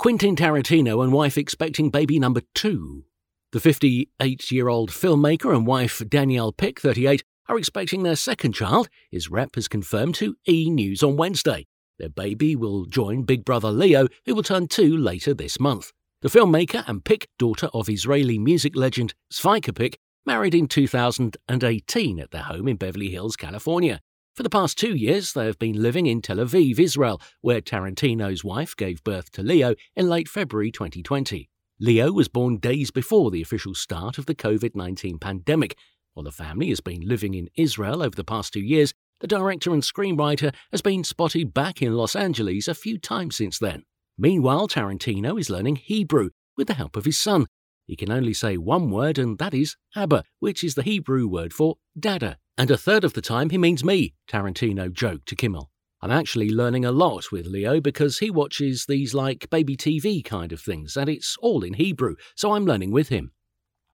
Quentin Tarantino and wife expecting baby number 2. The 58-year-old filmmaker and wife Danielle Pick, 38, are expecting their second child, his rep has confirmed to E! News on Wednesday. Their baby will join big brother Leo, who will turn 2 later this month. The filmmaker and Pick, daughter of Israeli music legend Zvika Pick, married in 2018 at their home in Beverly Hills, California. For the past 2 years, they have been living in Tel Aviv, Israel, where Tarantino's wife gave birth to Leo in late February 2020. Leo was born days before the official start of the COVID-19 pandemic. While the family has been living in Israel over the past 2 years, the director and screenwriter has been spotted back in Los Angeles a few times since then. Meanwhile, Tarantino is learning Hebrew with the help of his son. He can only say one word, and that is Abba, which is the Hebrew word for Dada. And a third of the time he means me, Tarantino joked to Kimmel. I'm actually learning a lot with Leo because he watches these like baby TV kind of things, and it's all in Hebrew, so I'm learning with him.